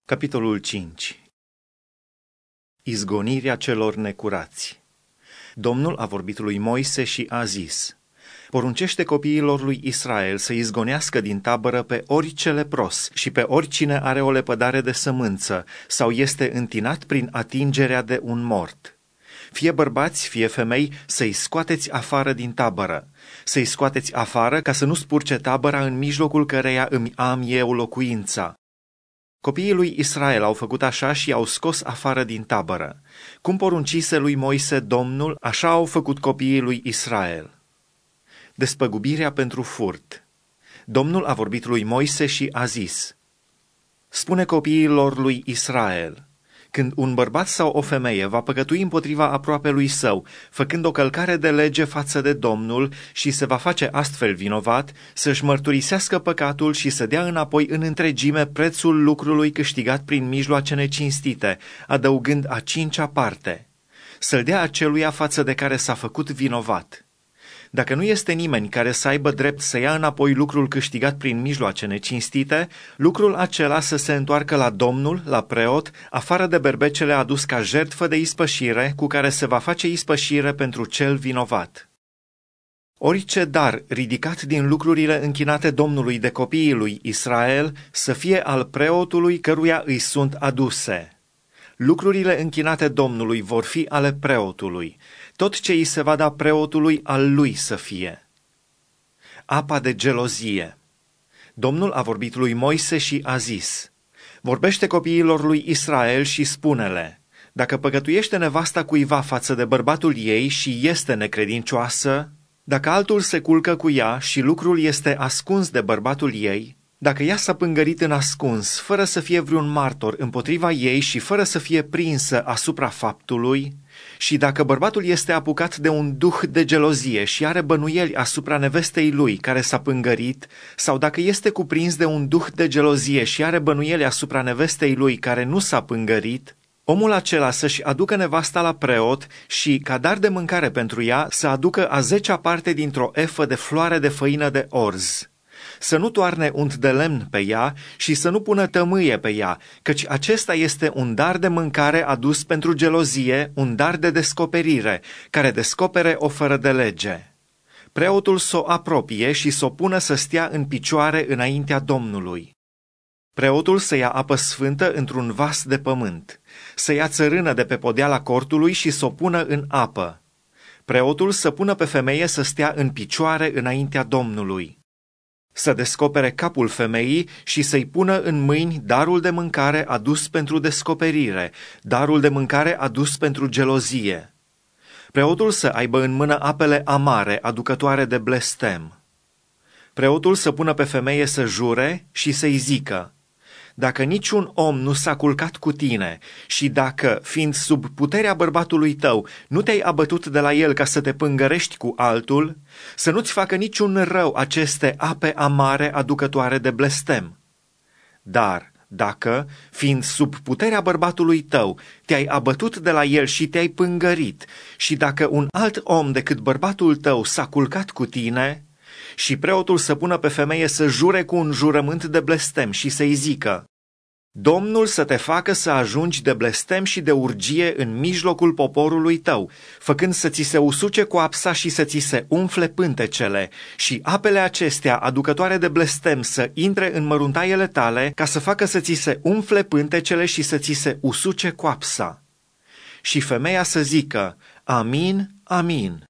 Capitolul 5. Izgonirea celor necurați. Domnul a vorbit lui Moise și a zis: poruncește copiilor lui Israel să izgonească din tabără pe orice lepros și pe oricine are o lepădare de sămânță sau este întinat prin atingerea de un mort. Fie bărbați, fie femei, să-i scoateți afară din tabără. Să-i scoateți afară ca să nu spurce tabăra în mijlocul căreia îmi am eu locuința. Copiii lui Israel au făcut așa și i-au scos afară din tabără. Cum poruncise lui Moise Domnul, așa au făcut copiii lui Israel. Despăgubirea pentru furt. Domnul a vorbit lui Moise și a zis: spune copiilor lui Israel: când un bărbat sau o femeie va păcătui împotriva aproapelui său, făcând o călcare de lege față de Domnul și se va face astfel vinovat, să-și mărturisească păcatul și să dea înapoi în întregime prețul lucrului câștigat prin mijloace necinstite, adăugând a 5-a parte. Să-l dea aceluia față de care s-a făcut vinovat. Dacă nu este nimeni care să aibă drept să ia înapoi lucrul câștigat prin mijloace necinstite, lucrul acela să se întoarcă la Domnul, la preot, afară de berbecele adus ca jertfă de ispășire, cu care se va face ispășire pentru cel vinovat. Orice dar ridicat din lucrurile închinate Domnului de copiii lui Israel să fie al preotului căruia îi sunt aduse. Lucrurile închinate Domnului vor fi ale preotului. Tot ce îi se va da preotului, al lui să fie. Apa de gelozie. Domnul a vorbit lui Moise și a zis: vorbește copiilor lui Israel și spune-le: dacă păcătuiește nevasta cuiva față de bărbatul ei și este necredincioasă, dacă altul se culcă cu ea și lucrul este ascuns de bărbatul ei, dacă ea s-a pângărit în ascuns, fără să fie vreun martor împotriva ei și fără să fie prinsă asupra faptului, și dacă bărbatul este apucat de un duh de gelozie și are bănuieli asupra nevestei lui care s-a pângărit, sau dacă este cuprins de un duh de gelozie și are bănuieli asupra nevestei lui care nu s-a pângărit, omul acela să-și aducă nevasta la preot și, ca dar de mâncare pentru ea, să aducă a 10-a parte dintr-o efă de floare de făină de orz. Să nu toarne unt de lemn pe ea și să nu pună tămâie pe ea, căci acesta este un dar de mâncare adus pentru gelozie, un dar de descoperire, care descopere o fără de lege. Preotul s-o apropie și s-o pună să stea în picioare înaintea Domnului. Preotul să ia apă sfântă într-un vas de pământ, să ia țărână de pe podeala cortului și s-o pună în apă. Preotul să pună pe femeie să stea în picioare înaintea Domnului. Să descopere capul femeii și să-i pună în mâini darul de mâncare adus pentru descoperire, darul de mâncare adus pentru gelozie. Preotul să aibă în mână apele amare, aducătoare de blestem. Preotul să pună pe femeie să jure și să-i zică: dacă niciun om nu s-a culcat cu tine și dacă, fiind sub puterea bărbatului tău, nu te-ai abătut de la el ca să te pângărești cu altul, să nu-ți facă niciun rău aceste ape amare aducătoare de blestem. Dar dacă, fiind sub puterea bărbatului tău, te-ai abătut de la el și te-ai pângărit, și dacă un alt om decât bărbatul tău s-a culcat cu tine, și preotul să pună pe femeie să jure cu un jurământ de blestem și să-i zică: Domnul să te facă să ajungi de blestem și de urgie în mijlocul poporului tău, făcând să ți se usuce coapsa și să ți se umfle pântecele, și apele acestea aducătoare de blestem să intre în măruntaiele tale, ca să facă să ți se umfle pântecele și să ți se usuce coapsa. Și femeia să zică: amin, amin.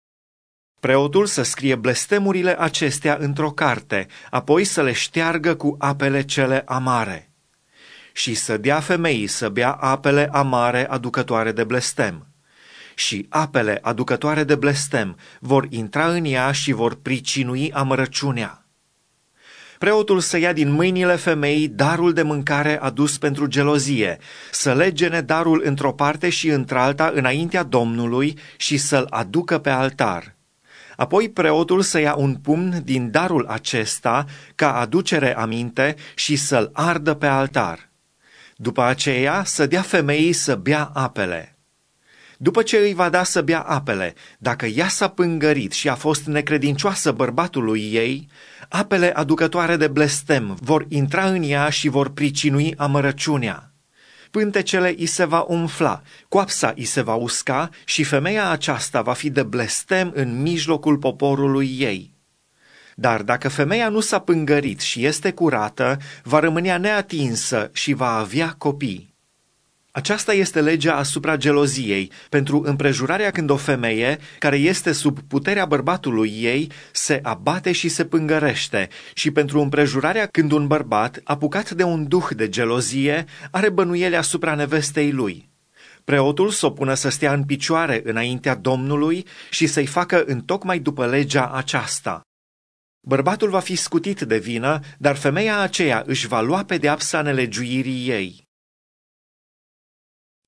Preotul să scrie blestemurile acestea într-o carte, apoi să le șteargă cu apele cele amare. Și să dea femeii să bea apele amare aducătoare de blestem. Și apele aducătoare de blestem vor intra în ea și vor pricinui amărăciunea. Preotul să ia din mâinile femeii darul de mâncare adus pentru gelozie, să legene darul într-o parte și într-alta înaintea Domnului și să-l aducă pe altar. Apoi preotul să ia un pumn din darul acesta ca aducere aminte și să-l ardă pe altar. După aceea să dea femeii să bea apele. După ce îi va da să bea apele, dacă ea s-a pângărit și a fost necredincioasă bărbatului ei, apele aducătoare de blestem vor intra în ea și vor pricinui amărăciunea. Pântecele i se va umfla, coapsa i se va usca și femeia aceasta va fi de blestem în mijlocul poporului ei. Dar dacă femeia nu s-a pângărit și este curată, va rămânea neatinsă și va avea copii. Aceasta este legea asupra geloziei, pentru împrejurarea când o femeie, care este sub puterea bărbatului ei, se abate și se pângărește, și pentru împrejurarea când un bărbat, apucat de un duh de gelozie, are bănuieli asupra nevestei lui. Preotul s-o pună să stea în picioare înaintea Domnului și să-i facă întocmai după legea aceasta. Bărbatul va fi scutit de vină, dar femeia aceea își va lua pedeapsa nelegiuirii ei.